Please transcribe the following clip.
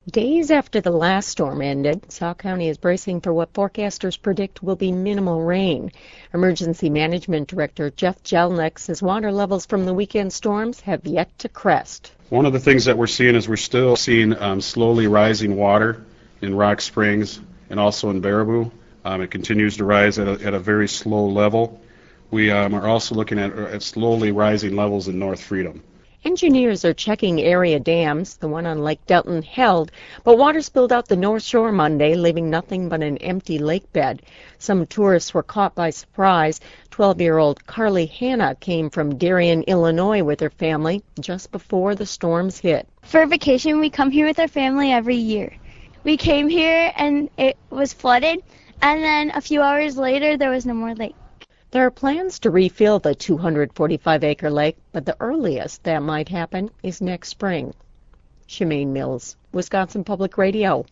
Days after the last storm ended, Sauk County is bracing for what forecasters predict will be minimal rain. Emergency Management Director Jeff Jelnick says water levels from the weekend storms have yet to crest. One of the things that we're seeing is we're still seeing slowly rising water in Rock Springs and also in Baraboo. It continues to rise at a very slow level. We are also looking at slowly rising levels in North Freedom. Engineers are checking area dams. The one on Lake Delton held, but water spilled out the North Shore Monday, leaving nothing but an empty lake bed. Some tourists were caught by surprise. 12-year-old Carly Hanna came from Darien, Illinois with her family just before the storms hit. For vacation, we come here with our family every year. We came here and it was flooded, and then a few hours later there was no more lake. There are plans to refill the 245-acre lake, but the earliest that might happen is next spring. Shemaine Mills, Wisconsin Public Radio.